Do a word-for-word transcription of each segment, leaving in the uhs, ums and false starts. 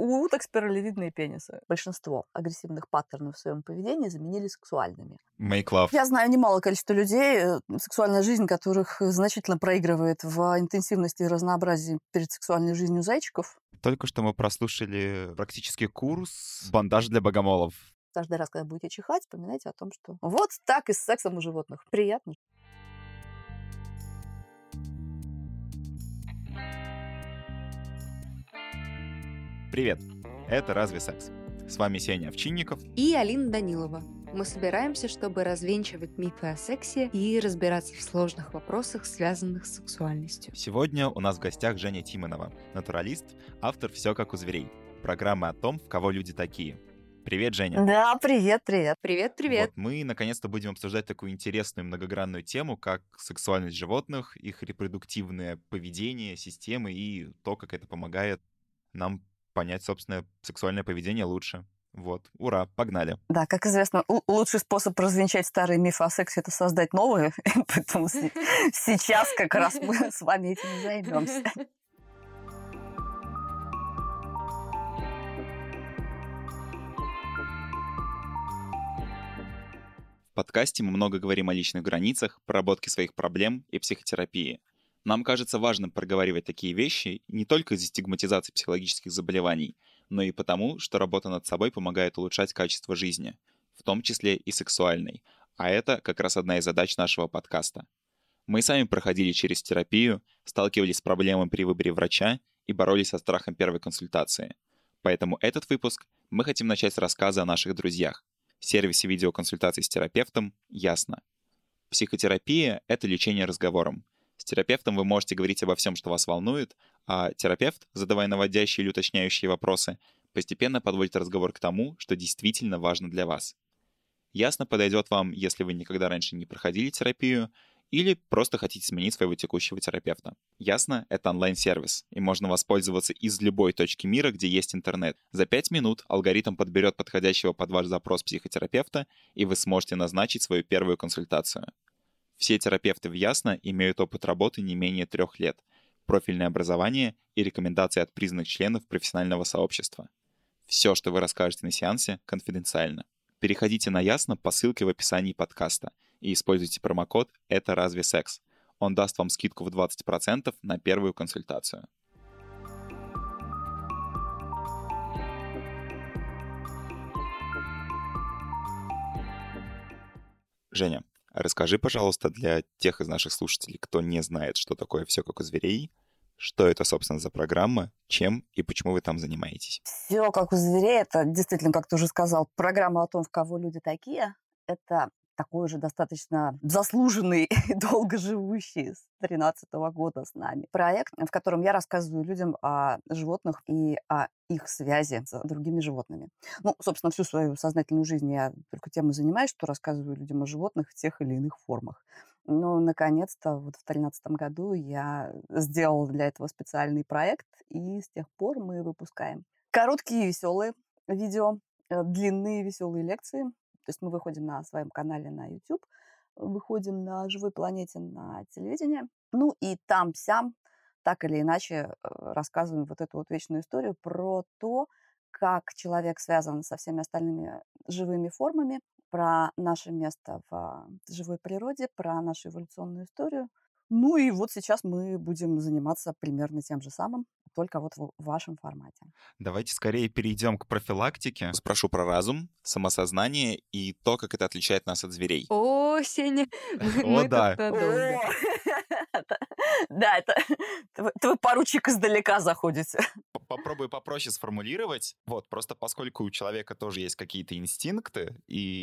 У уток спиралевидные пенисы. Большинство агрессивных паттернов в своем поведении заменили сексуальными. Make love. Я знаю немало количество людей, сексуальная жизнь которых значительно проигрывает в интенсивности и разнообразии перед сексуальной жизнью зайчиков. Только что мы прослушали практически курс «Бандаж для богомолов». Каждый раз, когда будете чихать, вспоминайте о том, что вот так и с сексом у животных. Приятно. Привет, это «Разве секс?». С вами Сеня Овчинников и Алина Данилова. Мы собираемся, чтобы развенчивать мифы о сексе и разбираться в сложных вопросах, связанных с сексуальностью. Сегодня у нас в гостях Женя Тимонова, натуралист, автор «Все как у зверей», программы о том, в кого люди такие. Привет, Женя. Да, привет, привет. Привет, привет. Вот мы наконец-то будем обсуждать такую интересную многогранную тему, как сексуальность животных, их репродуктивное поведение, системы и то, как это помогает нам понять собственное сексуальное поведение лучше. Вот, ура, погнали. Да, как известно, л- лучший способ развенчать старые мифы о сексе — это создать новые, поэтому с- сейчас как раз мы с вами этим и займемся. В подкасте мы много говорим о личных границах, проработке своих проблем и психотерапии. Нам кажется важным проговаривать такие вещи не только из-за стигматизации психологических заболеваний, но и потому, что работа над собой помогает улучшать качество жизни, в том числе и сексуальной. А это как раз одна из задач нашего подкаста. Мы сами проходили через терапию, сталкивались с проблемами при выборе врача и боролись со страхом первой консультации. Поэтому этот выпуск мы хотим начать с рассказа о наших друзьях. В сервисе видеоконсультаций с терапевтом «Ясно». Психотерапия — это лечение разговором. С терапевтом вы можете говорить обо всем, что вас волнует, а терапевт, задавая наводящие или уточняющие вопросы, постепенно подводит разговор к тому, что действительно важно для вас. «Ясно» подойдет вам, если вы никогда раньше не проходили терапию или просто хотите сменить своего текущего терапевта. «Ясно» — это онлайн-сервис, и можно воспользоваться из любой точки мира, где есть интернет. За пять минут алгоритм подберет подходящего под ваш запрос психотерапевта, и вы сможете назначить свою первую консультацию. Все терапевты в «Ясно» имеют опыт работы не менее трех лет, профильное образование и рекомендации от признанных членов профессионального сообщества. Все, что вы расскажете на сеансе, конфиденциально. Переходите на «Ясно» по ссылке в описании подкаста и используйте промокод «Это разве секс?». Он даст вам скидку в двадцать процентов на первую консультацию. Женя, расскажи, пожалуйста, для тех из наших слушателей, кто не знает, что такое «Все как у зверей», что это, собственно, за программа, чем и почему вы там занимаетесь? Все как у зверей — это действительно, как ты уже сказал, программа о том, в кого люди такие. Это такой же достаточно заслуженный и долго живущий с тринадцатого года с нами проект, в котором я рассказываю людям о животных и о их связи с другими животными. Ну, собственно, всю свою сознательную жизнь я только тем и занимаюсь, что рассказываю людям о животных в тех или иных формах. Но, наконец-то, вот в тринадцатом году я сделала для этого специальный проект, и с тех пор мы выпускаем короткие веселые видео, э, длинные веселые лекции. То есть мы выходим на своем канале на YouTube, выходим на «Живой планете» на телевидение. Ну и там-сям, так или иначе, э, рассказываем вот эту вот вечную историю про то, как человек связан со всеми остальными живыми формами, про наше место в э, живой природе, про нашу эволюционную историю. Ну и вот сейчас мы будем заниматься примерно тем же самым, только вот в вашем формате. Давайте скорее перейдем к профилактике. Спрошу про разум, самосознание и то, как это отличает нас от зверей. О, Сеня, мы, О, мы да. тут надолго. Это- Да, это вы вы, поручик, издалека заходите. П- Попробую попроще сформулировать. Вот, просто поскольку у человека тоже есть какие-то инстинкты,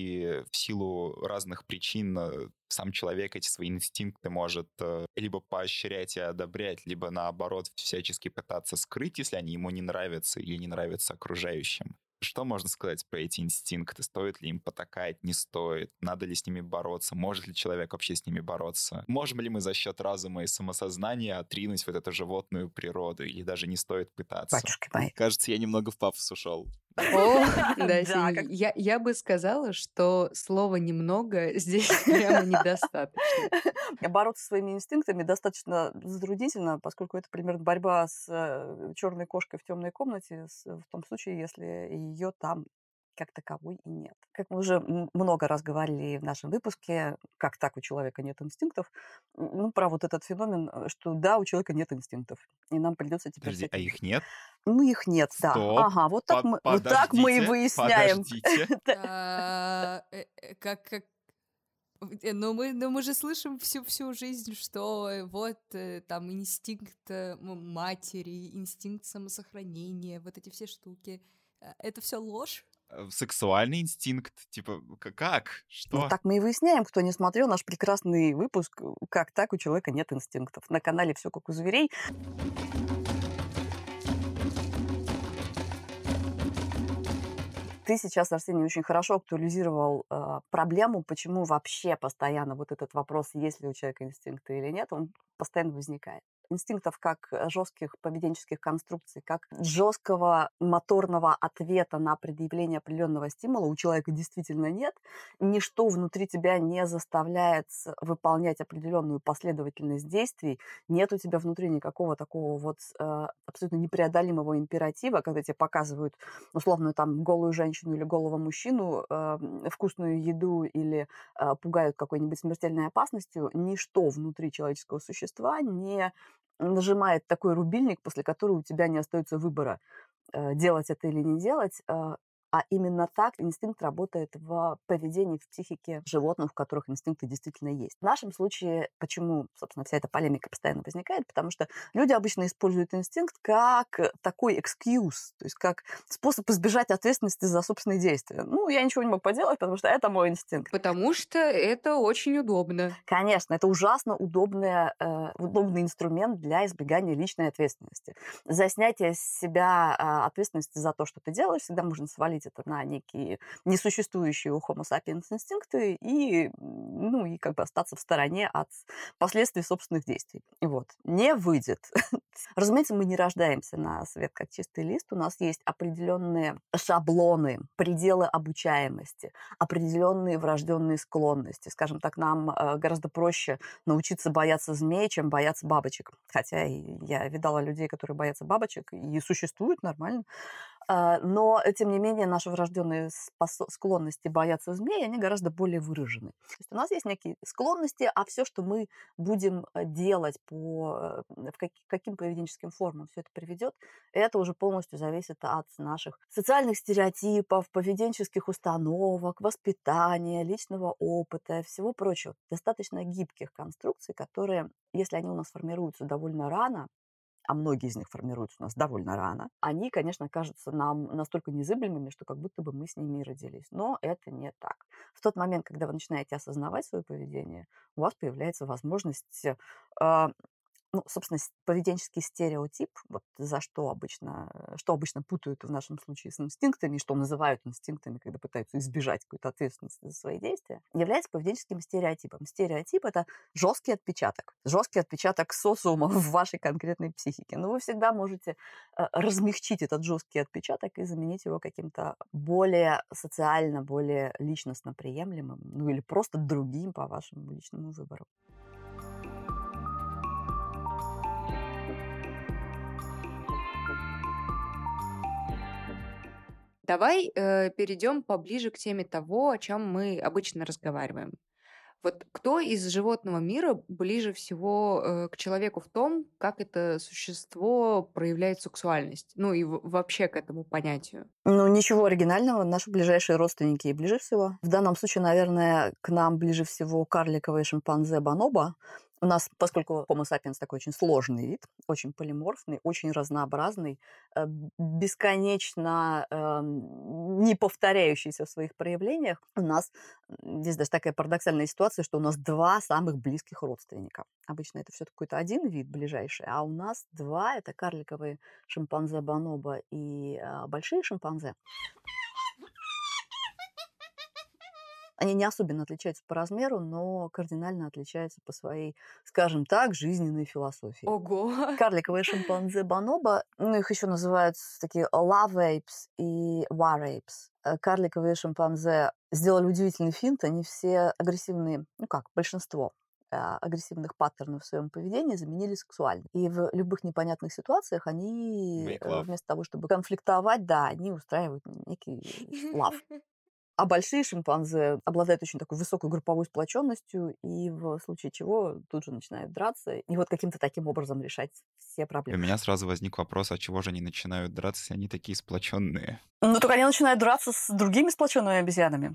и в силу разных причин э, сам человек эти свои инстинкты может э, либо поощрять и одобрять, либо наоборот всячески пытаться скрыть, если они ему не нравятся или не нравятся окружающим. Что можно сказать про эти инстинкты? Стоит ли им потакать, не стоит? Надо ли с ними бороться? Может ли человек вообще с ними бороться? Можем ли мы за счет разума и самосознания отринуть вот эту животную природу? Или даже не стоит пытаться? Батюшки мои. Кажется, я немного в пафос ушел. О, да, Да, Сень, как я, я бы сказала, что слова «немного» здесь прямо недостаточно. бороться со своими инстинктами достаточно затруднительно, поскольку это примерно борьба с э, черной кошкой в темной комнате, с- в том случае, если ее там как таковой и нет. Как мы уже м- много раз говорили в нашем выпуске, как так у человека нет инстинктов, м, ну, про вот этот феномен, э, что да, у человека нет инстинктов, и нам придется теперь с Подожди, а этим их нет? ну, их нет, да. Стоп. Ага, вот так По- мы, вот так мы и Подождите, выясняем. подождите. А, э, э, Как, как... э, Но мы, но мы же слышим всю, всю жизнь, что э, вот э, там инстинкт э, м- матери, инстинкт самосохранения, вот эти все штуки. Э, Это все ложь? Э, Сексуальный инстинкт, типа, к- как? Вот Что? так мы и выясняем, кто не смотрел наш прекрасный выпуск э, «Как так у человека нет инстинктов» на канале «Все как у зверей». Ты сейчас, Арсений, очень хорошо актуализировал э, проблему, почему вообще постоянно вот этот вопрос, есть ли у человека инстинкты или нет, он постоянно возникает. Инстинктов как жестких поведенческих конструкций, как жесткого моторного ответа на предъявление определенного стимула у человека действительно нет. Ничто внутри тебя не заставляет с- выполнять определенную последовательность действий. Нет у тебя внутри никакого такого вот э, абсолютно непреодолимого императива, когда тебе показывают условно там голую женщину или голого мужчину, э, вкусную еду или э, пугают какой-нибудь смертельной опасностью, ничто внутри человеческого существа не нажимает такой рубильник, после которого у тебя не остается выбора, э, делать это или не делать. э, А именно так инстинкт работает в поведении, в психике животных, у которых инстинкты действительно есть. В нашем случае, почему, собственно, вся эта полемика постоянно возникает, потому что люди обычно используют инстинкт как э, такой excuse, то есть как способ избежать ответственности за собственные действия. Ну, я ничего не могу поделать, потому что это мой инстинкт. Потому что это очень удобно. Конечно, это ужасно удобная, э, удобный инструмент для избегания личной ответственности. За снятие с себя а, ответственности за то, что ты делаешь, всегда можно свалить это на некие несуществующие у Homo sapiens инстинкты и, м, ну, и как бы остаться в стороне от последствий собственных действий. Вот. Не выйдет. Разумеется, мы не рождаемся на свет как чистый лист. У нас есть определенные шаблоны, пределы обучаемости, определенные врожденные склонности. Скажем так, нам э, гораздо проще научиться бояться змей, чем бояться бабочек. Хотя и я видала людей, которые боятся бабочек, и существуют нормально. А, Но, э, тем не менее, наши врожденные спосо- склонности бояться змей, они гораздо более выражены. То есть у нас есть некие склонности, а все, что мы будем э, делать, по, э, в каки- каким поведенческим формам все это приведет, это уже полностью зависит от наших социальных стереотипов, поведенческих установок, воспитания, личного опыта, всего прочего. Достаточно гибких конструкций, которые, если они у нас формируются довольно рано, а многие из них формируются у нас довольно рано, они, конечно, кажутся нам настолько незыблемыми, что как будто бы мы с ними и родились. Но это не так. В тот момент, когда вы начинаете осознавать свое поведение, у вас появляется возможность э, ну, собственно, с поведенческий стереотип, вот за что обычно, э, что обычно путают в нашем случае с инстинктами, что называют инстинктами, когда пытаются избежать какой-то ответственности за свои действия, является поведенческим стереотипом. Стереотип – это жесткий отпечаток, жесткий отпечаток социума в вашей конкретной психике. Но вы всегда можете э, размягчить этот жесткий отпечаток и заменить его каким-то более социально, более личностно приемлемым, ну или просто другим по вашему личному выбору. Давай э, перейдем поближе к теме того, о чем мы обычно разговариваем. Вот кто из животного мира ближе всего э, к человеку в том, как это существо проявляет сексуальность? Ну и в- вообще к этому понятию. Ну, ничего оригинального. Наши ближайшие родственники и ближе всего. В данном случае, наверное, к нам ближе всего карликовый шимпанзе бонобо. У нас, поскольку Homo sapiens такой очень сложный вид, очень полиморфный, очень разнообразный, э, бесконечно эм, не повторяющийся в своих проявлениях, у нас м, здесь даже такая парадоксальная ситуация, что у нас два самых близких родственника. Обычно это все какой-то один вид ближайший, а у нас два – это карликовые шимпанзе бонобо и а, большие шимпанзе. Они не особенно отличаются по размеру, но кардинально отличаются по своей, скажем так, жизненной философии. Ого! Карликовые шимпанзе бонобо, ну, их еще называют такие love apes и war apes. Э, Карликовые шимпанзе сделали удивительный финт, они все агрессивные, ну как, большинство э, агрессивных паттернов в своем поведении заменили сексуальным. И в любых непонятных ситуациях они Make э, love. вместо того, чтобы конфликтовать, да, они устраивают некий лав. А большие шимпанзе обладают очень такой высокой групповой сплоченностью, и в случае чего тут же начинают драться, и вот каким-то таким образом решать все И у проблемы. меня сразу возник вопрос, а чего же они начинают драться, если они такие сплоченные? Ну, только они начинают драться с другими сплоченными обезьянами.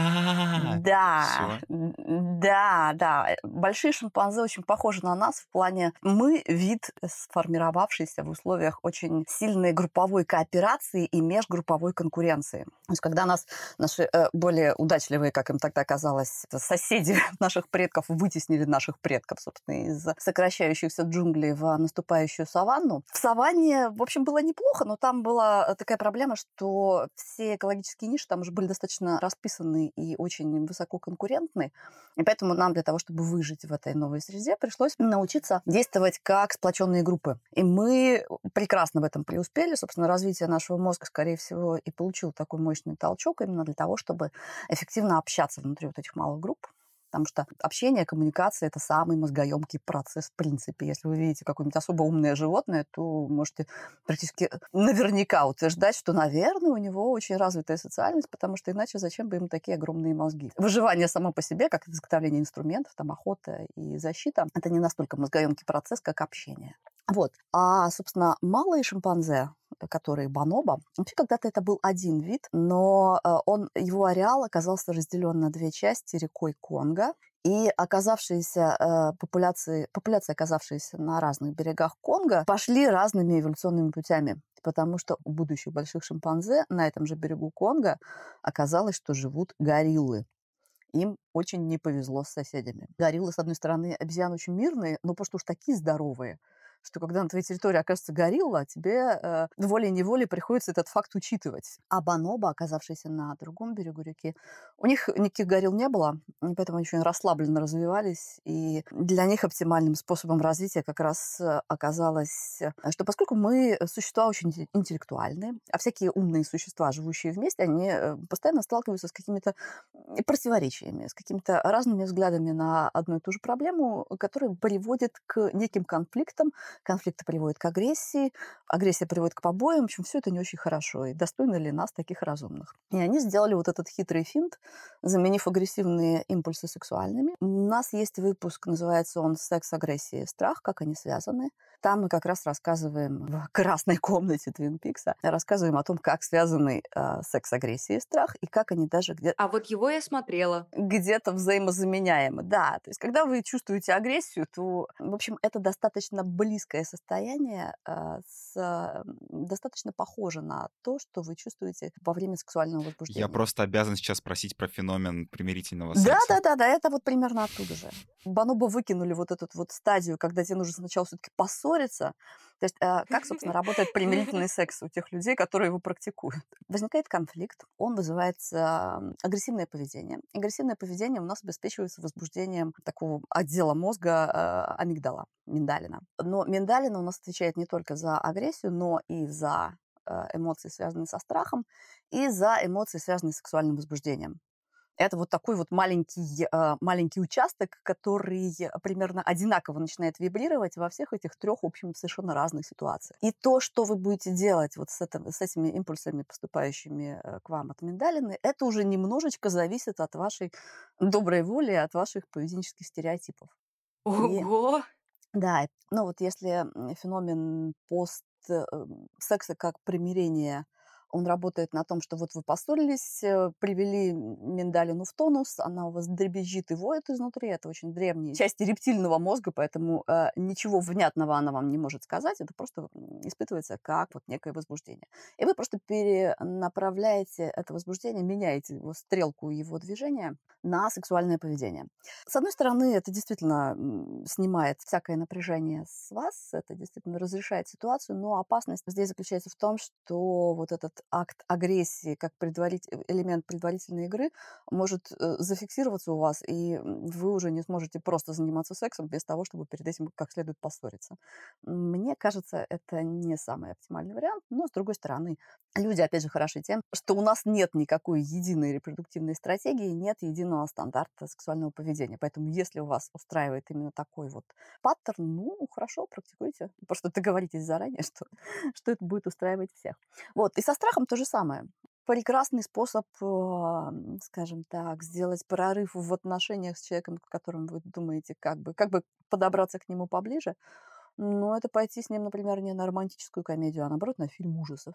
А, Да, все. н- да, да. Э, Большие шимпанзе очень похожи на нас в плане мы вид, сформировавшийся в условиях очень сильной групповой кооперации и межгрупповой конкуренции. То есть, когда нас наши э, более удачливые, как им тогда казалось, соседи наших предков вытеснили наших предков, собственно, из сокращающихся джунглей в наступающую саванну. В саванне, в общем, было неплохо, но там была такая проблема, что все экологические ниши там уже были достаточно расписаны и очень высоко конкурентны. И поэтому нам для того, чтобы выжить в этой новой среде, пришлось научиться действовать как сплоченные группы. И мы прекрасно в этом преуспели. Собственно, развитие нашего мозга, скорее всего, и получил такой мощный толчок именно для того, чтобы эффективно общаться внутри вот этих малых групп. Потому что общение, коммуникация – это самый мозгоемкий процесс в принципе. Если вы видите какое-нибудь особо умное животное, то можете практически наверняка утверждать, что, наверное, у него очень развитая социальность, потому что иначе зачем бы ему такие огромные мозги? Выживание само по себе, как изготовление инструментов, там, охота и защита – это не настолько мозгоемкий процесс, как общение. Вот. А, собственно, малые шимпанзе, которые бонобо, вообще когда-то это был один вид, но э, он, его ареал оказался разделен на две части рекой Конго, и оказавшиеся э, популяции, популяции, оказавшиеся на разных берегах Конго, пошли разными эволюционными путями, потому что у будущих больших шимпанзе на этом же берегу Конго оказалось, что живут гориллы. Им очень не повезло с соседями. Гориллы, с одной стороны, обезьяны очень мирные, но просто уж такие здоровые, что когда на твоей территории окажется горилла, тебе э, волей-неволей приходится этот факт учитывать. А бонобо, оказавшиеся на другом берегу реки, у них никаких горилл не было, и поэтому они очень расслабленно развивались, и для них оптимальным способом развития как раз э, оказалось, э, что поскольку мы существа очень инте- интеллектуальные, а всякие умные существа, живущие вместе, они э, постоянно сталкиваются с какими-то м, противоречиями, с какими-то разными взглядами на одну и ту же проблему, которые приводят к неким конфликтам. Конфликты приводят к агрессии, агрессия приводит к побоям. В общем, все это не очень хорошо. И достойно ли нас, таких разумных? И они сделали вот этот хитрый финт, заменив агрессивные импульсы сексуальными. У нас есть выпуск, называется он «Секс, агрессия и страх. Как они связаны». Там мы как раз рассказываем в красной комнате Твин Пикса, рассказываем о том, как связаны э, секс, агрессия и страх, и как они даже где- А вот его я смотрела. где-то взаимозаменяемы. Да, то есть когда вы чувствуете агрессию, то, в общем, это достаточно близкое состояние, э, с, э, достаточно похоже на то, что вы чувствуете во время сексуального Я возбуждения. просто обязан сейчас спросить про феномен примирительного Да, секса. да, да, да, это вот примерно оттуда же. Бонобо выкинули вот эту вот стадию, когда тебе нужно сначала все-таки поссориться. То есть э, как, собственно, работает примирительный секс у тех людей, которые его практикуют? Возникает конфликт, он вызывается м, агрессивное поведение. Агрессивное поведение у нас обеспечивается возбуждением такого отдела мозга э, амигдала, миндалина. Но миндалина у нас отвечает не только за агрессию, но и за э, эмоции, связанные со страхом, и за эмоции, связанные с сексуальным возбуждением. Это вот такой вот маленький, э, маленький участок, который примерно одинаково начинает вибрировать во всех этих трех, в общем, совершенно разных ситуациях. И то, что вы будете делать вот с, это, с этими импульсами, поступающими э, к вам от миндалины, это уже немножечко зависит от вашей доброй воли, от ваших поведенческих стереотипов. И Ого! да, и, ну вот если м, феномен пост э, м, секса как примирение, он работает на том, что вот вы поссорились, э, привели миндалину в тонус, она у вас дребезжит и воет изнутри. Это очень древние части рептильного мозга, поэтому э, ничего внятного она вам не может сказать. Это просто м, испытывается как вот некое возбуждение. И вы просто перенаправляете это возбуждение, меняете его стрелку его движения на сексуальное поведение. С одной стороны, это действительно м, снимает всякое напряжение с вас, это действительно разрешает ситуацию, но опасность здесь заключается в том, что вот этот этот акт агрессии как предварить- элемент предварительной игры может э, зафиксироваться у вас, и м, вы уже не сможете просто заниматься сексом без того, чтобы перед этим как следует поссориться. Мне кажется, это не самый оптимальный вариант, но, с другой стороны, люди, опять же, хороши тем, что у нас нет никакой единой репродуктивной стратегии, нет единого стандарта сексуального поведения. Поэтому если у вас устраивает именно такой вот паттерн, ну, хорошо, практикуйте. Потому что договоритесь заранее, что, что это будет устраивать всех. Вот. И со страхом то же самое. Прекрасный способ, а, скажем так, сделать прорыв в отношениях с человеком, о котором вы думаете, как бы, как бы подобраться к нему поближе, ну, это пойти с ним, например, не на романтическую комедию, а наоборот на фильм ужасов.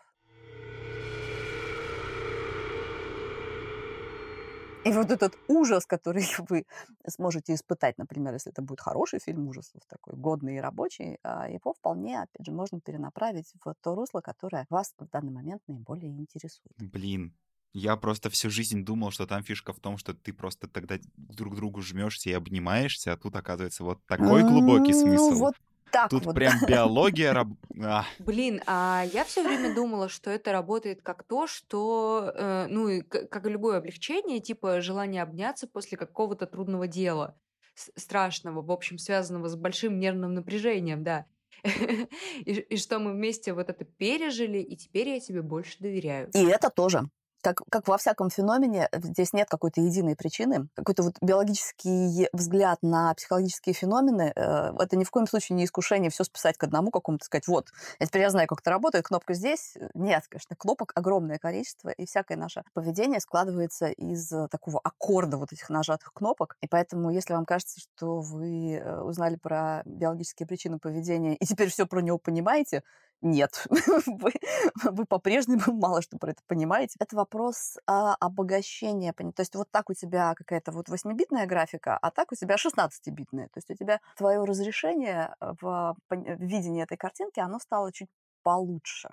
И вот этот ужас, который вы сможете испытать, например, если это будет хороший фильм ужасов, такой годный и рабочий, а, его вполне, опять же, можно перенаправить в то русло, которое вас в данный момент наиболее интересует. Блин, я просто всю жизнь думал, что там фишка в том, что ты просто тогда друг к другу жмешься и обнимаешься, а тут, оказывается, вот такой глубокий М, Ну, смысл. вот так Тут вот. прям биология... раб- а, Блин, а я все время думала, что это работает как то, что, э, ну, и к- как и любое облегчение, типа желание обняться после какого-то трудного дела, с- страшного, в общем, связанного с большим нервным напряжением, да. И, и что мы вместе вот это пережили, и теперь я тебе больше доверяю. И это тоже. Как, как во всяком феномене, здесь нет какой-то единой причины. Какой-то вот биологический взгляд на психологические феномены, э, это ни в коем случае не искушение все списать к одному какому-то, сказать, вот, я теперь я знаю, как это работает, кнопка здесь. Нет, конечно, кнопок огромное количество, и всякое наше поведение складывается из э, такого аккорда вот этих нажатых кнопок. И поэтому, если вам кажется, что вы э, узнали про биологические причины поведения, и теперь все про него понимаете, нет, вы, вы по-прежнему мало что про это понимаете. Это вопрос а, обогащения. пони- То есть вот так у тебя какая-то вот восьмибитная графика, а так у тебя шестнадцатибитная. То есть у тебя твое разрешение э, в, пони- в видении этой картинки, оно стало чуть получше.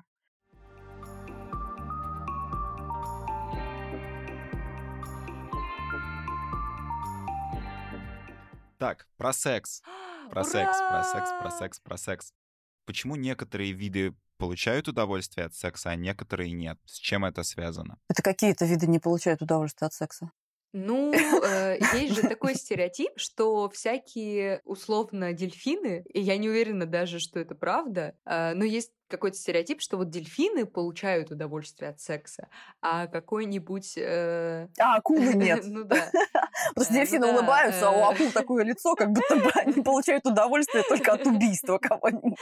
Так, про секс. Про секс, про секс, про Ура! секс, про секс. Почему некоторые виды получают удовольствие от секса, а некоторые нет? С чем это связано? Это какие-то виды не получают удовольствия от секса? Ну, э, есть же такой стереотип, что всякие условно дельфины, и я не уверена даже, что это правда, э, но есть какой-то стереотип, что вот дельфины получают удовольствие от секса, а какой-нибудь, э, А акулы нет. ну да, Потому что э, ну дельфины да, улыбаются, а у э, акул такое лицо, как будто бы они получают удовольствие только от убийства кого-нибудь.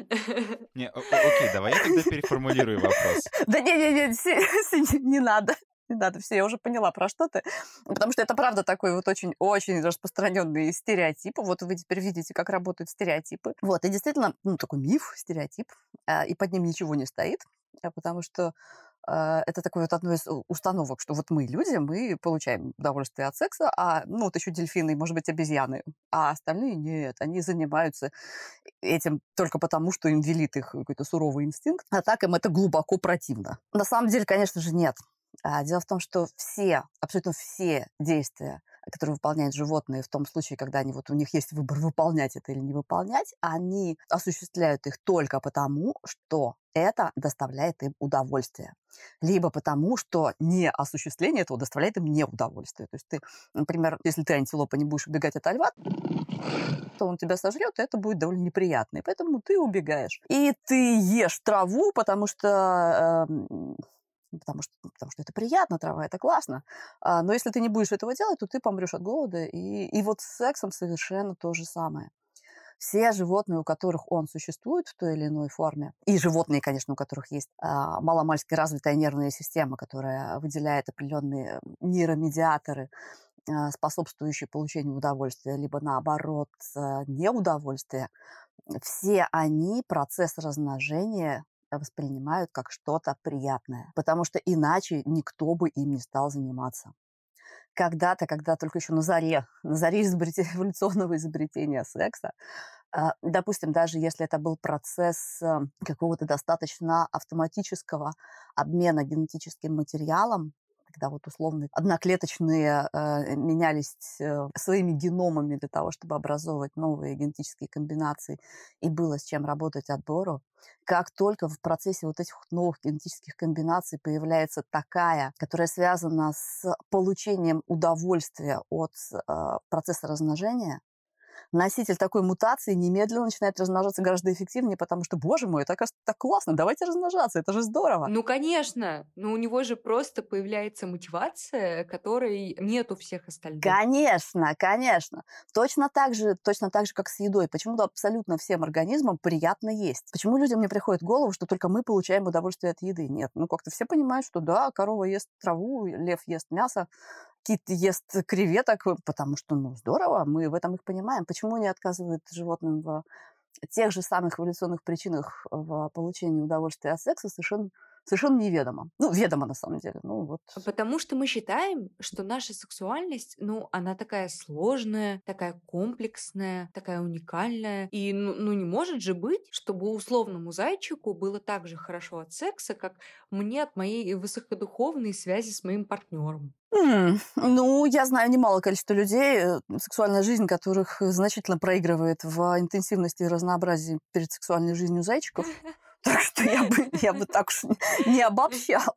Не, о- о- окей, давай я тогда переформулирую вопрос. Да не-не-не, не надо. Не надо, все, я уже поняла, про что ты. Потому что это, правда, такой вот очень-очень распространенный стереотип. Вот вы теперь видите, как работают стереотипы. Вот, и действительно, ну, такой миф, стереотип, а, и под ним ничего не стоит, а, потому что а, это такой вот одной из у- установок, что вот мы, люди, мы получаем удовольствие от секса, а, ну, вот еще дельфины, может быть, обезьяны, а остальные нет, они занимаются этим только потому, что им велит их какой-то суровый инстинкт, а так им это глубоко противно. На самом деле, конечно же, нет. А, Дело в том, что все, абсолютно все действия, которые выполняют животные, в том случае, когда они, вот у них есть выбор, выполнять это или не выполнять, они осуществляют их только потому, что это доставляет им удовольствие. Либо потому, что неосуществление этого доставляет им неудовольствие. То есть ты, например, если ты антилопа не будешь убегать от льва, то он тебя сожрет, и это будет довольно неприятно. И поэтому ты убегаешь. И ты ешь траву, потому что... эм, Потому что, ну, потому что это приятно, трава, это классно. А, но если ты не будешь этого делать, то ты помрешь от голода. И, и вот с сексом совершенно то же самое. Все животные, у которых он существует в той или иной форме, и животные, конечно, у которых есть а, маломальски развитая нервная система, которая выделяет определенные нейромедиаторы, а, способствующие получению удовольствия, либо наоборот а, неудовольствия, все они процесс размножения воспринимают как что-то приятное, потому что иначе никто бы им не стал заниматься. Когда-то, когда только еще на заре, на заре изобрете- эволюционного изобретения секса, а, допустим, даже если это был процесс а, какого-то достаточно автоматического обмена генетическим материалом, когда вот условно одноклеточные э, менялись э, своими геномами для того, чтобы образовывать новые генетические комбинации, и было с чем работать отбору, как только в процессе вот этих новых генетических комбинаций появляется такая, которая связана с получением удовольствия от э, процесса размножения, носитель такой мутации немедленно начинает размножаться гораздо эффективнее, потому что, боже мой, это, оказывается, так классно, давайте размножаться, это же здорово. Ну, конечно, но у него же просто появляется мотивация, которой нет у всех остальных. Конечно, конечно. Точно так же, точно так же, как с едой. Почему-то абсолютно всем организмам приятно есть. Почему людям не приходит в голову, что только мы получаем удовольствие от еды? Нет, ну как-то все понимают, что да, корова ест траву, лев ест мясо, кит ест креветок, потому что, ну, здорово, мы в этом их понимаем. Почему не отказывают животным в тех же самых эволюционных причинах в получении удовольствия от секса, совершенно, совершенно неведомо. Ну, ведомо на самом деле. Ну, вот. Потому что мы считаем, что наша сексуальность, ну, она такая сложная, такая комплексная, такая уникальная. И, ну, ну, не может же быть, чтобы условному зайчику было так же хорошо от секса, как мне от моей высокодуховной связи с моим партнером. М, Ну, я знаю немало количества людей, э, сексуальная жизнь которых значительно проигрывает в интенсивности и разнообразии перед сексуальной жизнью зайчиков. Так что я бы, я бы так уж не обобщала.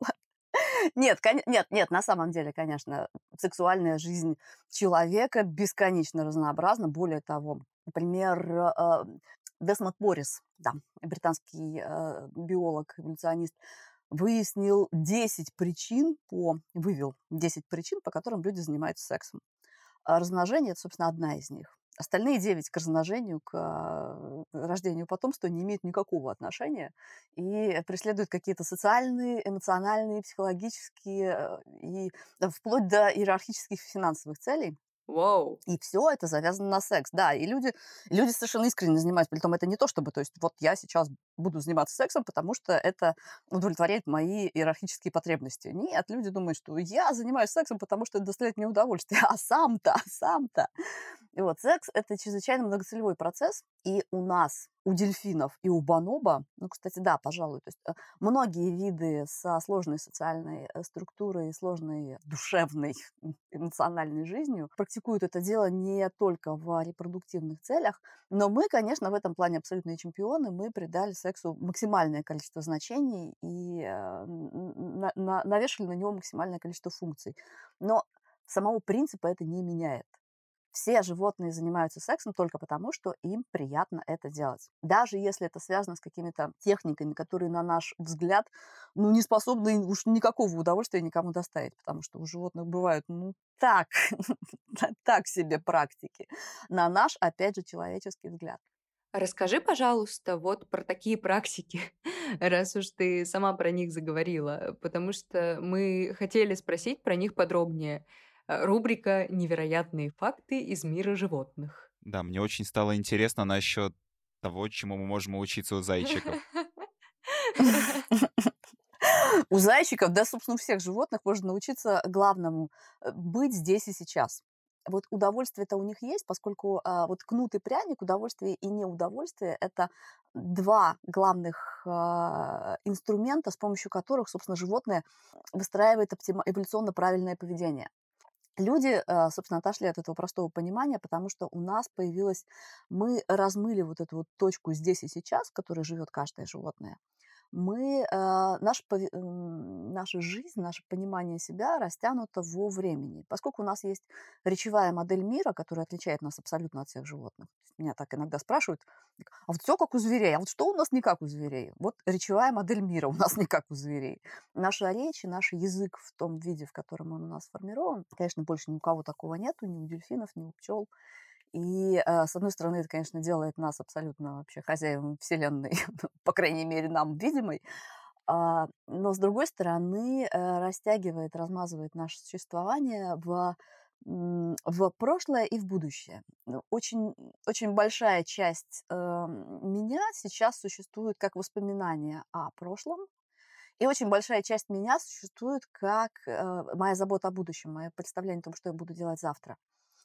Нет, коне- нет, нет, на самом деле, конечно, сексуальная жизнь человека бесконечно разнообразна. Более того, например, э, Десмонд Моррис, да, британский э, биолог, эволюционист, выяснил десять причин по, вывел десять причин, по которым люди занимаются сексом. А размножение – это, собственно, одна из них. Остальные девять к размножению, к э, рождению потомства не имеют никакого отношения и преследуют какие-то социальные, эмоциональные, психологические э, и э, вплоть до иерархических и финансовых целей. Вау. И все это завязано на секс, да. И люди, люди совершенно искренне занимаются. Притом это не то, чтобы, то есть вот я сейчас буду заниматься сексом, потому что это удовлетворяет мои иерархические потребности. Нет, люди думают, что я занимаюсь сексом, потому что это доставляет мне удовольствие. А сам-то, а сам-то. И вот секс – это чрезвычайно многоцелевой процесс. И у нас, у дельфинов и у бонобо, ну, кстати, да, пожалуй, то есть э, многие виды со сложной социальной э, структурой, сложной душевной, эмоциональной жизнью практикуют это дело не только в репродуктивных целях, но мы, конечно, в этом плане абсолютные чемпионы. Мы придали сексу максимальное количество значений и э, на- на- навешали на него максимальное количество функций. Но самого принципа это не меняет. Все животные занимаются сексом только потому, что им приятно это делать. Даже если это связано с какими-то техниками, которые, на наш взгляд, ну, не способны уж никакого удовольствия никому доставить, потому что у животных бывают, ну, так, так себе практики, на наш, опять же, человеческий взгляд. Расскажи, пожалуйста, вот про такие практики, раз уж ты сама про них заговорила, потому что мы хотели спросить про них подробнее. Э, Рубрика «Невероятные факты из мира животных». Да, мне очень стало интересно насчет того, чему мы можем учиться у зайчиков. У зайчиков, да, собственно, у всех животных можно научиться главному э, быть здесь и сейчас. Вот удовольствие-то у них есть, поскольку а, вот кнут и пряник, удовольствие и неудовольствие – это два главных а, инструмента, с помощью которых, собственно, животное выстраивает оптима- эволюционно правильное поведение. Люди, э, собственно, отошли от этого простого понимания, потому что у нас появилось, мы размыли вот эту вот точку здесь и сейчас, в которой живет каждое животное. Мы, э, наш пове- м, наша жизнь, наше понимание себя растянуто во времени. Поскольку у нас есть речевая модель мира, которая отличает нас абсолютно от всех животных. Меня так иногда спрашивают, а вот все как у зверей, а вот что у нас не как у зверей? Вот речевая модель мира у нас не как у зверей. Наша речь и наш язык в том виде, в котором он у нас сформирован, конечно, больше ни у кого такого нету, ни у дельфинов, ни у пчел. И, э, с одной стороны, это, конечно, делает нас абсолютно вообще хозяевами Вселенной, по крайней мере, нам видимой. А, но, с другой стороны, э, растягивает, размазывает наше существование в, м, в прошлое и в будущее. Ну, Очень, очень большая часть э, меня сейчас существует как воспоминание о прошлом, и очень большая часть меня существует как э, моя забота о будущем, мое представление о том, что я буду делать завтра.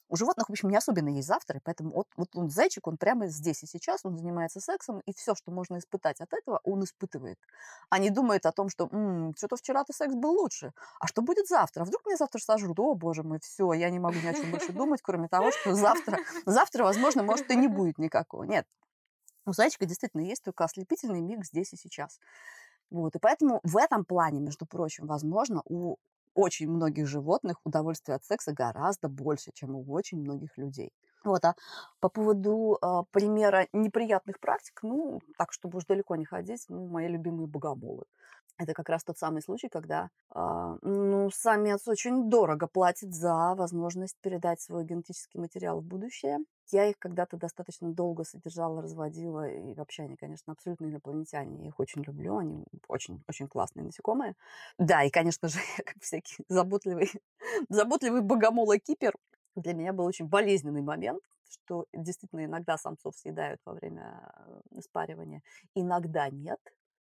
У животных, в общем, не особенно есть завтра, поэтому вот, вот он, зайчик, он прямо здесь и сейчас, он занимается сексом, и все, что можно испытать от этого, он испытывает. А не думает о том, что «М, что-то вчера-то секс был лучше, а что будет завтра? А вдруг меня завтра сожрут? О, боже мой, все, я не могу ни о чем больше думать, кроме того, что завтра, завтра, возможно, может, и не будет никакого». Нет, у зайчика действительно есть только ослепительный миг здесь и сейчас. Вот, и поэтому в этом плане, между прочим, возможно, у очень многих животных удовольствие от секса гораздо больше, чем у очень многих людей. Вот, а по поводу а, примера неприятных практик, ну, так, чтобы уж далеко не ходить, ну, мои любимые богомолы. Это как раз тот самый случай, когда а, ну, самец очень дорого платит за возможность передать свой генетический материал в будущее. Я их когда-то достаточно долго содержала, разводила, и вообще они, конечно, абсолютно инопланетяне. Я их очень люблю, они очень-очень классные насекомые. Да, и, конечно же, я как всякий заботливый, заботливый богомол-кипер, для меня был очень болезненный момент, что действительно иногда самцов съедают во время э, спаривания, иногда нет.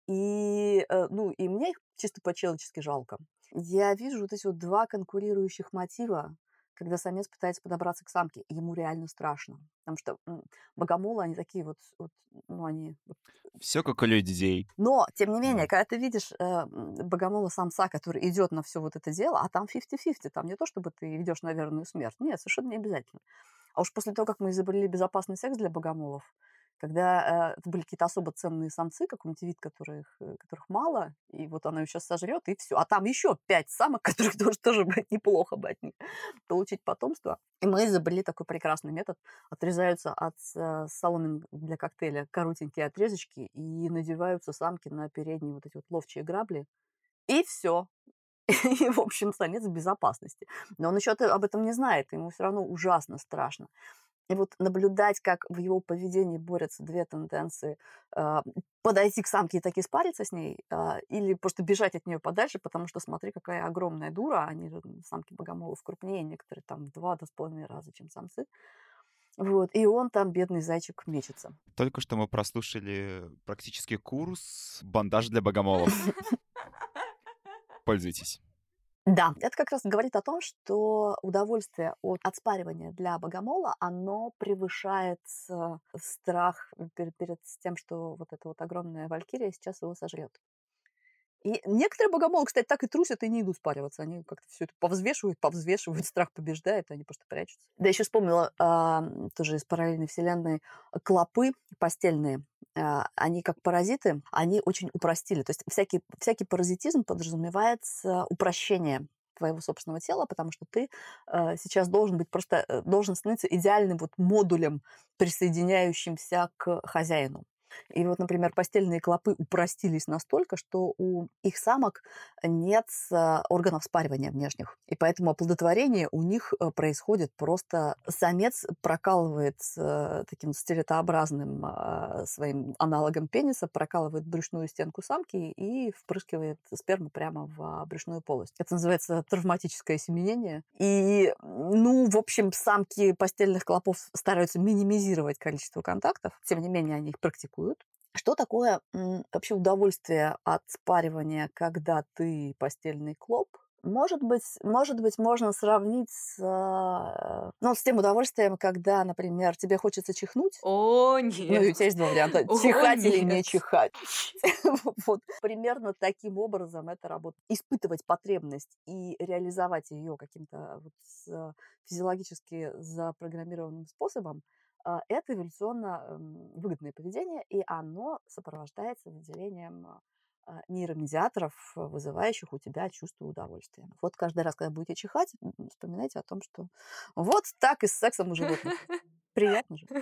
И, э, ну, и мне их чисто по-человечески жалко. Я вижу вот эти вот два конкурирующих мотива, когда самец пытается подобраться к самке, и ему реально страшно. Потому что м, богомолы, они такие вот, вот, ну, они... вот. Все как у людей. Но, тем не менее, Да. когда ты видишь э, м, богомола-самца, который идет на все вот это дело, а там пятьдесят на пятьдесят, там не то, чтобы ты идешь на верную смерть. Нет, совершенно не обязательно. А уж после того, как мы изобрели безопасный секс для богомолов, когда э, это были какие-то особо ценные самцы, какой-нибудь вид, которых, э, которых мало, и вот она ее сейчас сожрет, и все. А там еще пять самок, которых тоже, тоже бы неплохо бы от них получить потомство. И мы изобрели такой прекрасный метод. Отрезаются от э, соломин для коктейля коротенькие отрезочки и надеваются самки на передние вот эти вот ловчие грабли. И все. И, в общем, самец в безопасности. Но он еще об этом не знает, ему все равно ужасно страшно. И вот наблюдать, как в его поведении борются две тенденции: а, подойти к самке и таки спариться с ней, а, или просто бежать от нее подальше, потому что смотри, какая огромная дура, они же, м, самки богомолов крупнее, некоторые там в два-два с половиной раза, чем самцы. Вот, и он там, бедный зайчик, мечется. Только что мы прослушали практически курс «Бандаж для богомолов». Пользуйтесь. Да, это как раз говорит о том, что удовольствие от отспаривания для богомола, оно превышает э, страх перед, перед тем, что вот эта вот огромная валькирия сейчас его сожрет. И некоторые богомолы, кстати, так и трусят и не идут спариваться. Они как-то все это повзвешивают, повзвешивают, страх побеждает, они просто прячутся. Да, еще вспомнила а, тоже из параллельной вселенной клопы постельные. А, они как паразиты, они очень упростили. То есть всякий, всякий паразитизм подразумевается упрощение твоего собственного тела, потому что ты э, сейчас должен быть просто, э, должен становиться идеальным вот модулем, присоединяющимся к хозяину. И вот, например, постельные клопы упростились настолько, что у их самок нет э, органов спаривания внешних. И поэтому оплодотворение у них э, происходит просто... Самец прокалывает э, таким стилетообразным э, своим аналогом пениса, прокалывает брюшную стенку самки и впрыскивает сперму прямо в э, брюшную полость. Это называется травматическое осеменение. И, ну, в общем, самки постельных клопов стараются минимизировать количество контактов. Тем не менее, они их практикуют. Что такое м, вообще удовольствие от спаривания, когда ты постельный клоп? Может быть, может быть, можно сравнить с, э, ну, с тем удовольствием, когда, например, тебе хочется чихнуть. О, Ну, и у нет. тебя есть два варианта: О, чихать или не нет. чихать. Вот примерно таким образом это работает. Испытывать потребность и реализовать ее каким-то вот с- физиологически запрограммированным способом, а, это эволюционно м, выгодное поведение, и оно сопровождается выделением а, нейромедиаторов, а, вызывающих у тебя чувство удовольствия. Вот каждый раз, когда будете чихать, м, вспоминайте о том, что вот так и с сексом у животных. Приятно же.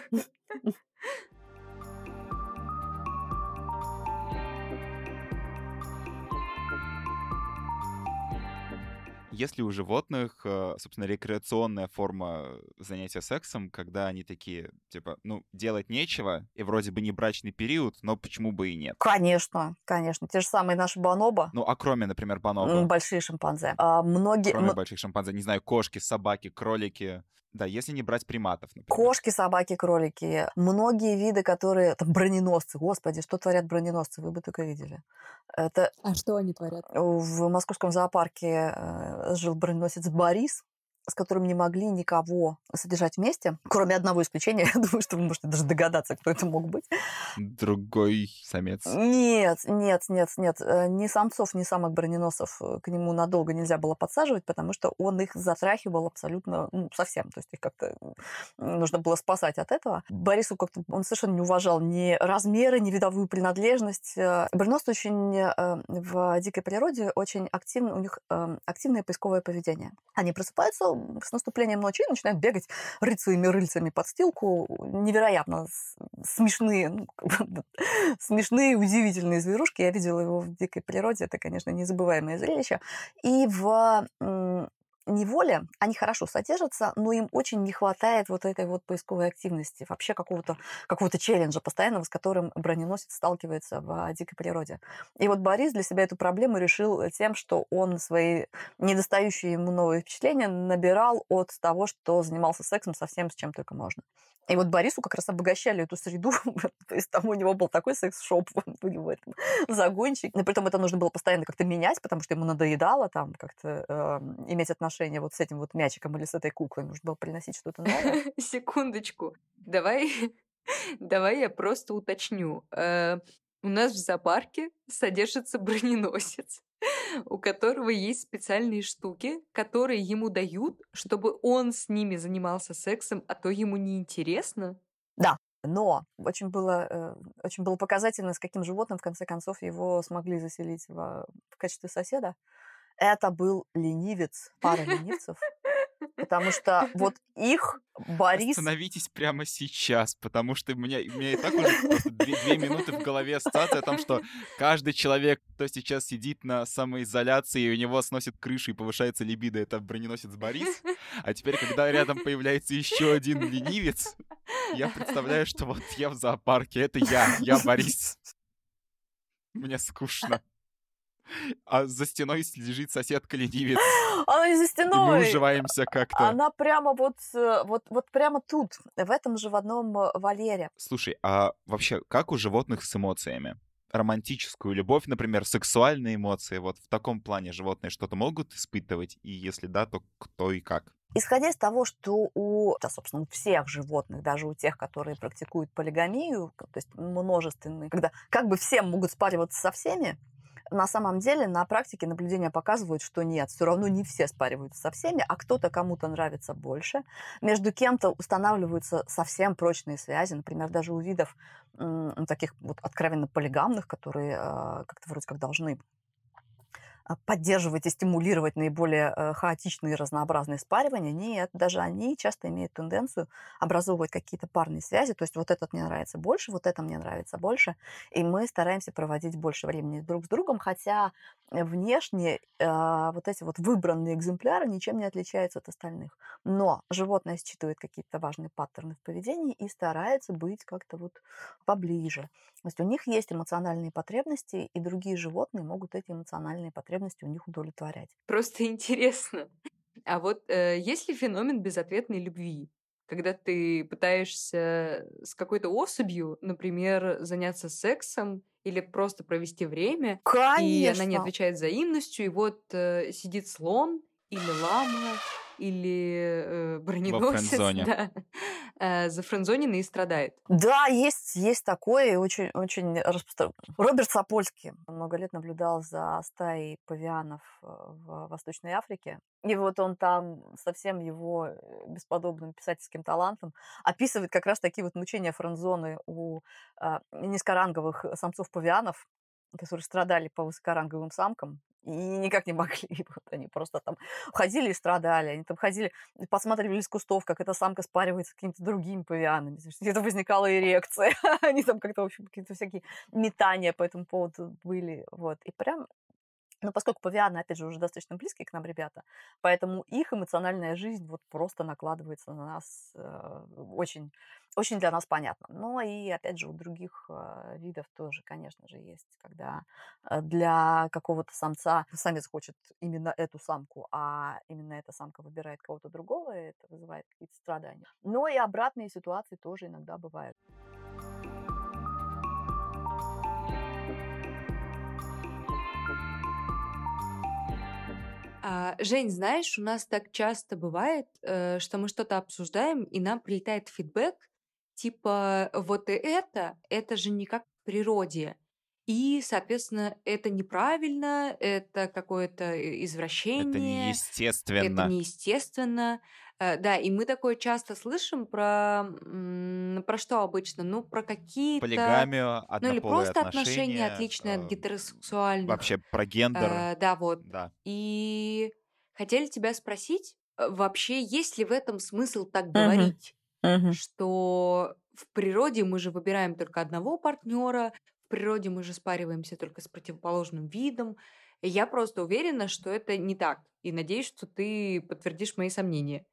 Если у животных, э, собственно, рекреационная форма занятия сексом, когда они такие, типа, ну, делать нечего, и вроде бы не брачный период, но почему бы и нет? Конечно, конечно. Те же самые наши бонобо, Ну, а кроме, например, м, бонобо, большие шимпанзе. А, многие, кроме м, больших шимпанзе, не знаю, кошки, собаки, кролики. Да, если не брать приматов, например. кошки, собаки, кролики, многие виды, которые... Там броненосцы. Господи, что творят броненосцы, вы бы только видели. Это А что они творят? в московском зоопарке э, жил броненосец Борис. с которым не могли никого содержать вместе, кроме одного исключения. Я думаю, что вы можете даже догадаться, кто это мог быть. Другой самец. Нет, нет, нет, нет. э, Ни самцов, ни самок броненосцев э, к нему надолго нельзя было подсаживать, потому что он их затрахивал абсолютно, ну, совсем. То есть их как-то м, нужно было спасать от этого. Борису как-то он совершенно не уважал ни размеры, ни видовую принадлежность. Э, Броненосцы очень э, в дикой природе очень активно, у них э, активное поисковое поведение. Они просыпаются с наступлением ночи и начинают бегать, рыть своими рыльцами подстилку. Невероятно с- смешные, ну, как бы, смешные, удивительные зверушки. Я видела его в дикой природе. Это, конечно, незабываемое зрелище. И в м, неволе они хорошо содержатся, но им очень не хватает вот этой вот поисковой активности, вообще какого-то какого-то челленджа постоянного, с которым броненосец сталкивается в дикой природе. И вот Борис для себя эту проблему решил тем, что он свои недостающие ему новые впечатления набирал от того, что занимался сексом со всем, с чем только можно. И вот Борису как раз обогащали эту среду. То есть там у него был такой секс-шоп у него в этом загончик. Но притом это нужно было постоянно как-то менять, потому что ему надоедало там как-то эм, иметь отношения вот с этим вот мячиком или с этой куклой. Нужно было приносить что-то новое. Секундочку. Давай, давай я просто уточню. Э, У нас в зоопарке содержится броненосец, у которого есть специальные штуки, которые ему дают, чтобы он с ними занимался сексом, а то ему неинтересно. Да, но очень было, э, очень было показательно, с каким животным, в конце концов, его смогли заселить в, в качестве соседа. Это был ленивец, пара ленивцев, потому что вот их Борис... Остановитесь прямо сейчас, потому что у меня, у меня и так уже просто две, две минуты в голове ассоциация о том, что каждый человек, кто сейчас сидит на самоизоляции, и у него сносит крышу и повышается либидо, это броненосец Борис. А теперь, когда рядом появляется еще один ленивец, я представляю, что вот я в зоопарке, это я, я Борис. Мне скучно. А за стеной лежит соседка-ленивец, Она не за и мы стеной, уживаемся как-то. она прямо вот, э, вот, вот прямо тут, в этом же в одном э, вольере. Слушай, а вообще, как у животных с эмоциями? Романтическую любовь, например, сексуальные эмоции, вот в таком плане животные что-то могут испытывать? И если да, то кто и как? Исходя из того, что у, да, собственно, у всех животных, даже у тех, которые практикуют полигамию, к- то есть множественные, когда как бы все могут спариваться со всеми, на самом деле на практике наблюдения показывают, что нет, все равно не все спариваются со всеми, а кто-то кому-то нравится больше. Между кем-то устанавливаются совсем прочные связи, например, даже у видов м, ну, таких вот откровенно полигамных, которые э, как-то вроде как должны а, поддерживать и стимулировать наиболее э, хаотичные и разнообразные спаривания. Нет, даже они часто имеют тенденцию образовывать какие-то парные связи. То есть вот этот мне нравится больше, вот это мне нравится больше. И мы стараемся проводить больше времени друг с другом, хотя э, внешне э, вот эти вот выбранные экземпляры ничем не отличаются от остальных. Но животное считывает какие-то важные паттерны в поведении и старается быть как-то вот поближе. То есть у них есть эмоциональные потребности, и другие животные могут эти эмоциональные потребности у них удовлетворять. Просто интересно. А вот э, есть ли феномен безответной любви? Когда ты пытаешься с какой-то особью, например, заняться сексом или просто провести время, и она не Конечно! отвечает взаимностью, и вот э, сидит слон или лама или э, Во броненосец, френд-зоне. да, э, зафрендзоненный и страдает. Да, есть, есть такое, и очень, очень распространено. Роберт Сапольский много лет наблюдал за стаей павианов э, в Восточной Африке. И вот он там со всем его э, бесподобным писательским талантом описывает как раз такие вот мучения френд-зоны у а, низкоранговых самцов павианов, которые страдали по высокоранговым самкам и никак не могли. Вот они просто там ходили и страдали. Они там ходили, посматривали из кустов, как эта самка спаривается с какими-то другими павианами. Где-то возникала эрекция. Они там как-то, в общем, какие-то всякие метания по этому поводу были. Вот. И прям, ну, поскольку павианы, опять же, уже достаточно близкие к нам ребята, поэтому их эмоциональная жизнь вот просто накладывается на нас э, очень, очень для нас понятно. Но и, опять же, у других э, видов тоже, конечно же, есть, когда э, для какого-то самца самец хочет именно эту самку, а именно эта самка выбирает кого-то другого, и это вызывает какие-то страдания. Но и обратные ситуации тоже иногда бывают. А, Жень, знаешь, у нас так часто бывает, э, что мы что-то обсуждаем, и нам прилетает фидбэк, типа, вот и это, это же не как в природе. И, соответственно, это неправильно, это какое-то э, Это извращение, это неестественно. неестественно. Э, Да, и мы такое часто слышим про, м, про что обычно? Ну, про какие-то, Полигамию, ну или однополые просто отношения, отношения, отличные от э, гетеросексуальных. вообще про гендер, Э, Да, вот. да. И хотели тебя спросить, э, вообще есть ли в этом смысл так Мгм. говорить, Мгм. что в природе мы же выбираем только одного партнера, в природе мы же спариваемся только с противоположным видом. И я просто уверена, что это не так. И надеюсь, что ты подтвердишь мои сомнения.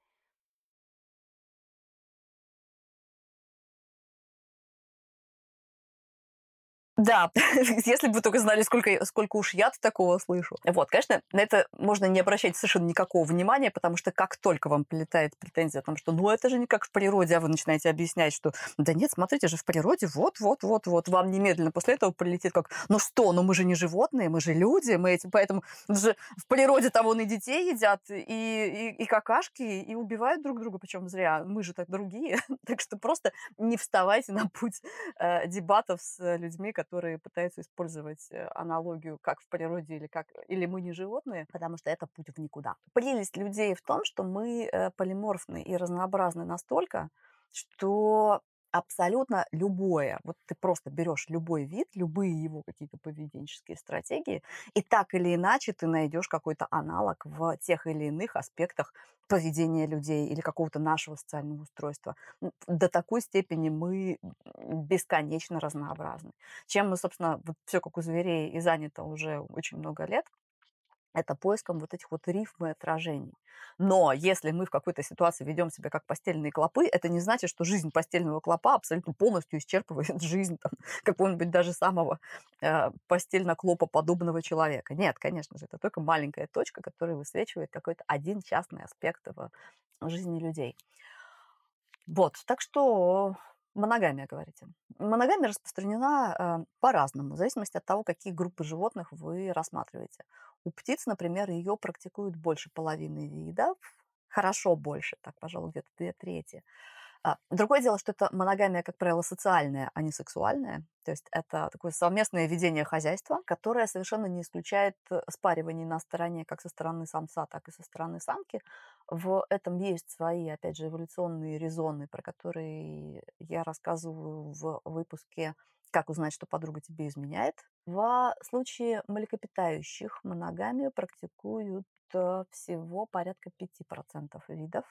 Да, если бы вы только знали, сколько, сколько уж я такого слышу. Вот, конечно, на это можно не обращать совершенно никакого внимания, потому что как только вам прилетает претензия о том, что ну это же не как в природе, а вы начинаете объяснять, что да нет, смотрите же в природе, вот, вот, вот, вот, вам немедленно после этого прилетит как, ну что, ну мы же не животные, мы же люди, мы эти, поэтому же в природе там вон и детей едят, и, и, и какашки, и убивают друг друга, причем зря, мы же так другие, так что просто не вставайте на путь э, дебатов с э, людьми, которые пытаются использовать э, аналогию как в природе или как или мы не животные, потому что это путь в никуда. Прелесть людей в том, что мы э, полиморфны и разнообразны настолько, что абсолютно любое, вот ты просто берешь любой вид, любые его какие-то поведенческие стратегии, и так или иначе ты найдешь какой-то аналог в тех или иных аспектах поведения людей или какого-то нашего социального устройства. М, До такой степени мы м, бесконечно разнообразны. Чем мы, собственно, вот все как у зверей и занято уже очень много лет, это поиском вот этих вот рифм и отражений. Но если мы в какой-то ситуации ведем себя как постельные клопы, это не значит, что жизнь постельного клопа абсолютно полностью исчерпывает жизнь там, какого-нибудь даже самого э, постельно-клопоподобного человека. Нет, конечно же, это только маленькая точка, которая высвечивает какой-то один частный аспект в жизни людей. Вот, так что моногамия, говорите. Моногамия распространена э, по-разному, в зависимости от того, какие группы животных вы рассматриваете. У птиц, например, ее практикуют больше половины видов, хорошо больше, так, пожалуй, где-то две трети. А, другое дело, что это моногамия, как правило, социальная, а не сексуальная. То есть это такое совместное ведение хозяйства, которое совершенно не исключает э, спариваний на стороне как со стороны самца, так и со стороны самки. В этом есть свои, опять же, эволюционные резоны, про которые я рассказываю в выпуске «Как узнать, что подруга тебе изменяет». В случае млекопитающих моногамию практикуют э, всего порядка пяти процентов видов.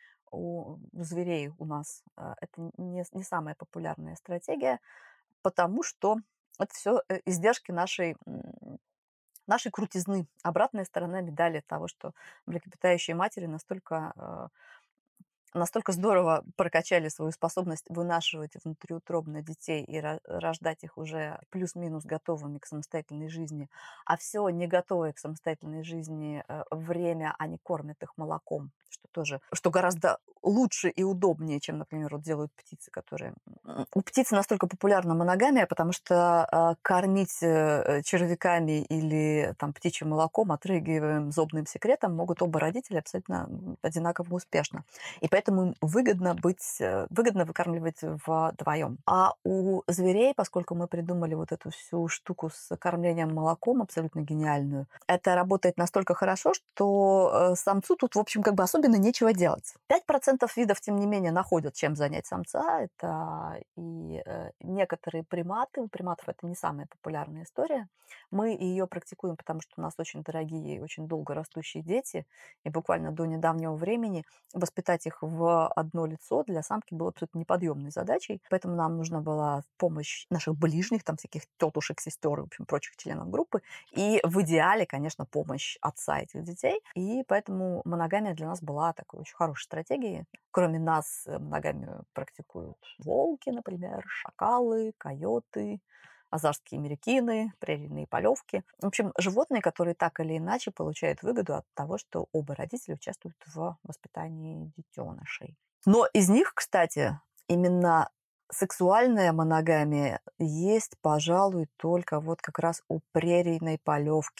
У зверей у нас а, это не, не самая популярная стратегия, потому что это все издержки нашей, м, нашей крутизны. Обратная сторона медали того, что млекопитающие матери настолько а, настолько здорово прокачали свою способность вынашивать внутриутробно детей и ро- рождать их уже плюс-минус готовыми к самостоятельной жизни, а все не готовое к самостоятельной жизни э, время они кормят их молоком, что тоже, что гораздо лучше и удобнее, чем, например, вот делают птицы, которые... м, У птицы настолько популярна моногамия, потому что э, кормить э, червяками или там птичьим молоком, отрыгиваемым зобным секретом, могут оба родителя абсолютно м, одинаково успешно. И поэтому им выгодно быть, э, выгодно выкармливать вдвоем. А у зверей, поскольку мы придумали вот эту всю штуку с кормлением молоком, абсолютно гениальную, это работает настолько хорошо, что э, самцу тут, в общем, как бы особенно нечего делать. пять процентов видов, тем не менее, находят чем занять самца. Это и э, некоторые приматы. У приматов это не самая популярная история. Мы ее практикуем, потому что у нас очень дорогие и очень долго растущие дети. И буквально до недавнего времени воспитать их в одно лицо для самки было абсолютно неподъемной задачей. Поэтому нам нужна была помощь наших ближних, там всяких тетушек, сестер и, в общем, прочих членов группы. И в идеале, конечно, помощь отца этих детей. И поэтому моногамия для нас была такой очень хорошей стратегией. Кроме нас э, моногамию практикуют волки, например, шакалы, койоты, азарские мерикины, прерийные полевки. В общем, животные, которые так или иначе получают выгоду от того, что оба родителя участвуют в воспитании детенышей. Но из них, кстати, именно сексуальная моногамия есть, пожалуй, только вот как раз у прерийной полевки.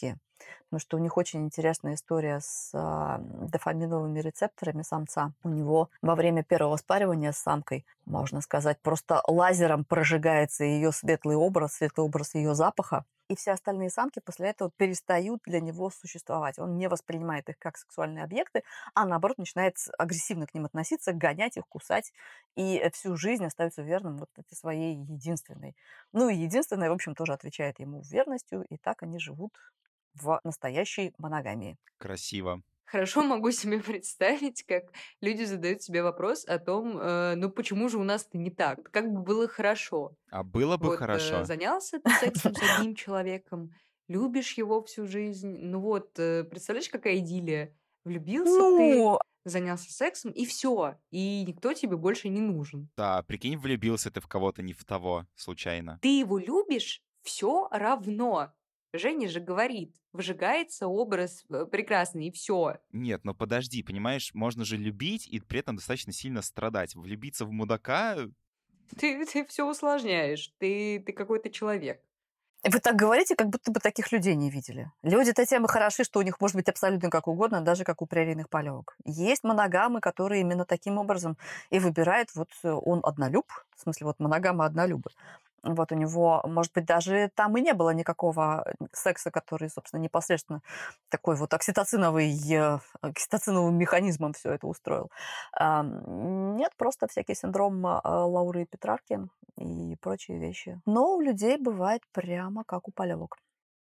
потому что у них очень интересная история с а, дофаминовыми рецепторами самца. У него во время первого спаривания с самкой, можно сказать, просто лазером прожигается ее светлый образ, светлый образ ее запаха, и все остальные самки после этого перестают для него существовать. Он не воспринимает их как сексуальные объекты, а наоборот начинает агрессивно к ним относиться, гонять их, кусать, и всю жизнь остается верным вот этой своей единственной. Ну и единственная, в общем, тоже отвечает ему верностью, и так они живут в настоящей моногамии. Красиво. Хорошо могу себе представить, как люди задают себе вопрос о том, э, ну почему же у нас-то не так? Как бы было хорошо. А было бы Вот э, хорошо. занялся ты сексом с одним человеком, любишь его всю жизнь. Ну вот, э, представляешь, какая идиллия? Влюбился ты, Ну, занялся сексом, и все. И никто тебе больше не нужен. Да, прикинь, влюбился ты в кого-то не в того, случайно. Ты его любишь, все равно. Женя же говорит, выжигается образ э, прекрасный, и все. Нет, но подожди, понимаешь, можно же любить и при этом достаточно сильно страдать. Влюбиться в мудака... Ты, ты все усложняешь. Ты, ты какой-то человек. вы так говорите, как будто бы таких людей не видели. Люди-то тем и хороши, что у них может быть абсолютно как угодно, даже как у прерийных полевок. Есть моногамы, которые именно таким образом и выбирают. Вот э, он однолюб, в смысле вот моногамы однолюбы. Вот у него, может быть, даже там и не было никакого секса, который, собственно, непосредственно такой вот окситоциновый, э, окситоциновым механизмом все это устроил. А, Нет, просто всякий синдром а, Лауры и Петрарки и прочие вещи. Но у людей бывает прямо как у полевок.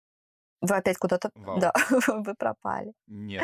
Вы опять куда-то... Вау. Да, вы пропали. Нет,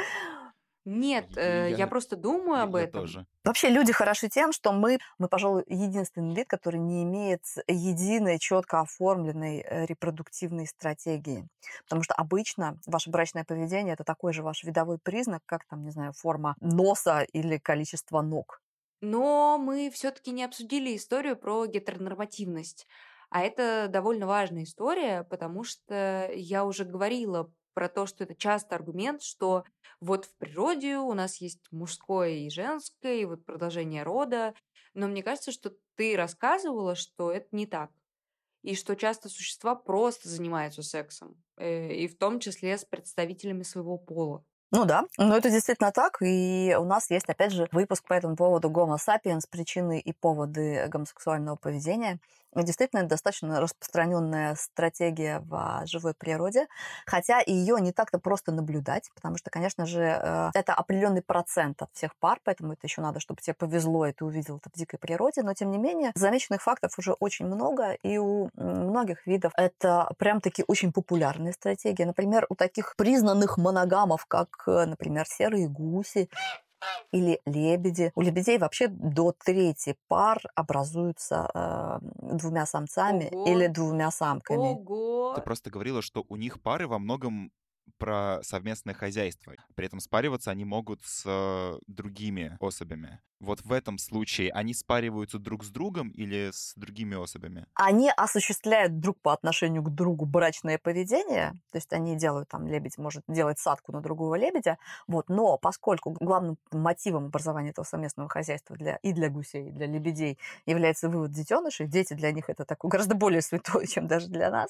Нет, И- э, я- я просто думаю я, об я этом. тоже. Вообще люди хороши тем, что мы, мы, пожалуй, единственный вид, который не имеет единой, четко оформленной э, репродуктивной стратегии. Потому что обычно ваше брачное поведение – это такой же ваш видовой признак, как, там, не знаю, форма носа или количество ног. Но мы все-таки не обсудили историю про гетеронормативность. А это довольно важная история, потому что я уже говорила про то, что это часто аргумент, что вот в природе у нас есть мужское и женское, и вот продолжение рода. Но мне кажется, что ты рассказывала, что это не так. И что часто существа просто занимаются сексом, э, и в том числе с представителями своего пола. Ну да, но это действительно так, и у нас есть, опять же, выпуск по этому поводу Homo sapiens, причины и поводы гомосексуального поведения. И действительно, это достаточно распространенная стратегия в живой природе, хотя ее не так-то просто наблюдать, потому что, конечно же, э, это определенный процент от всех пар, поэтому это еще надо, чтобы тебе повезло, и ты увидел это в дикой природе, но, тем не менее, замеченных фактов уже очень много, и у м, многих видов это прям-таки очень популярные стратегии. Например, у таких признанных моногамов, как, э, например, серые гуси, или лебеди. У лебедей вообще до трети пар образуются э, двумя самцами Ого. или двумя самками. Ого! Ты просто говорила, что у них пары во многом про совместное хозяйство. При этом спариваться они могут с э, другими особями. Вот в этом случае они спариваются друг с другом или с другими особями? Они осуществляют друг по отношению к другу брачное поведение, то есть они делают, там, лебедь может делать садку на другого лебедя, вот, но поскольку главным мотивом образования этого совместного хозяйства для, и для гусей, и для лебедей является вывод детенышей, дети для них это такое гораздо более святое, чем даже для нас,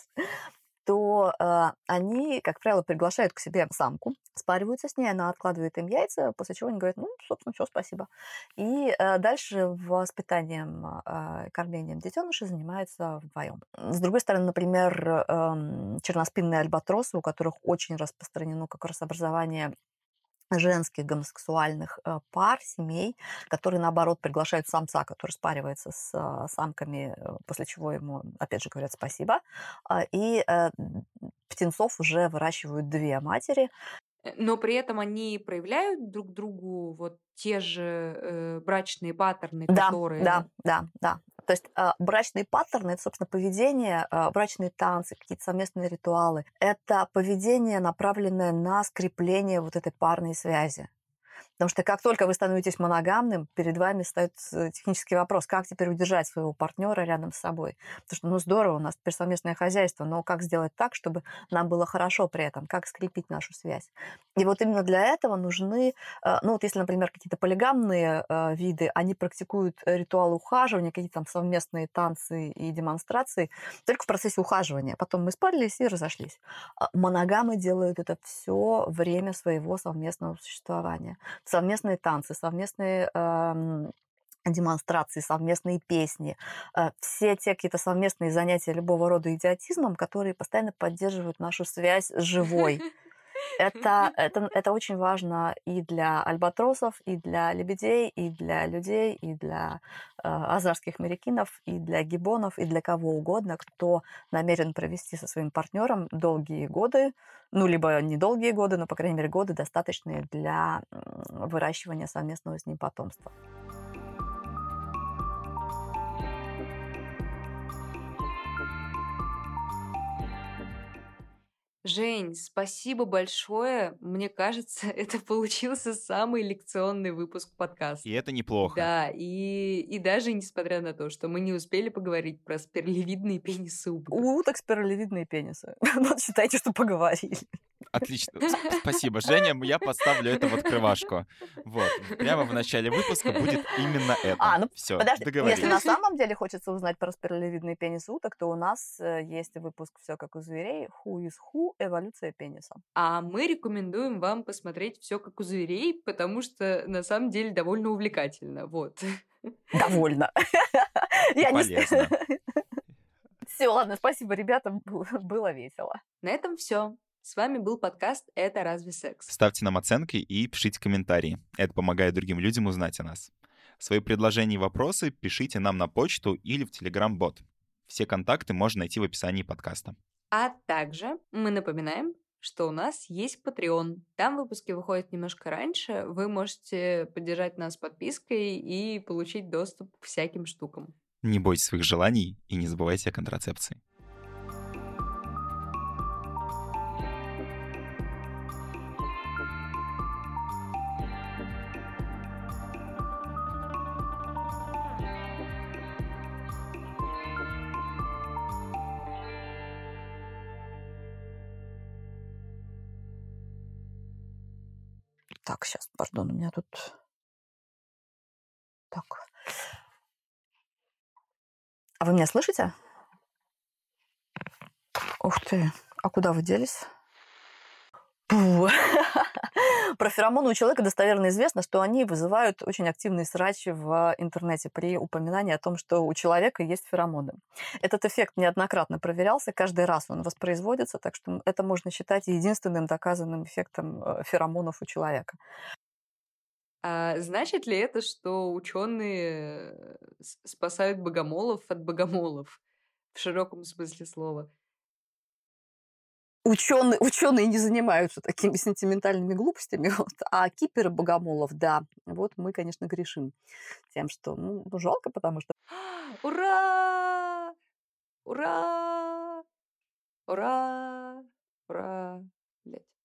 то э, они, как правило, приглашают к себе самку, спариваются с ней, она откладывает им яйца, после чего они говорят, ну, собственно, все, спасибо. И э, дальше воспитанием, э, кормлением детенышей занимаются вдвоем. С другой стороны, например, э, черноспинные альбатросы, у которых очень распространено как раз образование женских гомосексуальных э, пар, семей, которые, наоборот, приглашают самца, который спаривается с э, самками, э, после чего ему, опять же, говорят спасибо. А, И э, птенцов уже выращивают две матери. Э, Но при этом они проявляют друг другу вот те же э, брачные паттерны, Да, которые... да, да, да. То есть э, брачные паттерны, это, собственно, поведение, э, брачные танцы, какие-то совместные ритуалы. Это поведение, направленное на скрепление вот этой парной связи. Потому что как только вы становитесь моногамным, перед вами встает э, технический вопрос, как теперь удержать своего партнера рядом с собой. Потому что, ну, здорово, у нас теперь совместное хозяйство, но как сделать так, чтобы нам было хорошо при этом, как скрепить нашу связь. И вот именно для этого нужны, э, ну, вот если, например, какие-то полигамные э, виды, они практикуют ритуалы ухаживания, какие-то там совместные танцы и демонстрации только в процессе ухаживания. Потом мы спалились и разошлись. А моногамы делают это все время своего совместного существования. Совместные танцы, совместные эм, демонстрации, совместные песни, э, все те какие-то совместные занятия любого рода идиотизмом, которые постоянно поддерживают нашу связь живой. Это, это, это очень важно и для альбатросов, и для лебедей, и для людей, и для э, азарских морякинов, и для гиббонов, и для кого угодно, кто намерен провести со своим партнером долгие годы, ну, либо недолгие годы, но, по крайней мере, годы, достаточные для м, выращивания совместного с ним потомства. Жень, спасибо большое. Мне кажется, это получился самый лекционный выпуск подкаста. И это неплохо. Да, и, и даже несмотря на то, что мы не успели поговорить про спиралевидные пенисы уток. У уток спиралевидные пенисы. Вот считайте, что поговорили. Отлично. Сп- Спасибо, Женя. Я поставлю это в открывашку. Вот. Прямо в начале выпуска будет именно это. А, ну Все, подожди, если на договорились. самом деле хочется узнать про спиралевидные пенисы уток, то у нас э, есть выпуск «Все как у зверей» «Who is who. Эволюция пениса». А мы рекомендуем вам посмотреть все как у зверей, потому что на самом деле довольно увлекательно. Вот. Довольно. И Я не... полезно. Все, ладно, спасибо, ребята, бу- было весело. На этом все. С вами был подкаст «Это разве секс?». Ставьте нам оценки и пишите комментарии. Это помогает другим людям узнать о нас. Свои предложения и вопросы пишите нам на почту или в Telegram-бот. Все контакты можно найти в описании подкаста. А также мы напоминаем, что у нас есть Patreon. Там выпуски выходят немножко раньше. Вы можете поддержать нас подпиской и получить доступ к всяким штукам. Не бойтесь своих желаний и не забывайте о контрацепции. Так, сейчас, пардон, у меня тут... Так. А вы меня слышите? Ух ты, а куда вы делись? Пу. Про феромоны у человека достоверно известно, что они вызывают очень активные срачи в интернете при упоминании о том, что у человека есть феромоны. Этот эффект неоднократно проверялся, каждый раз он воспроизводится, так что это можно считать единственным доказанным эффектом э, феромонов у человека. А значит ли это, что ученые э, с- спасают богомолов от богомолов в широком смысле слова? Ученые, ученые не занимаются такими сентиментальными глупостями, вот, а киперы богомолов, да, вот мы, конечно, грешим тем, что, ну, ну, жалко, потому что Ура! Ура! Ура! Ура! Блядь.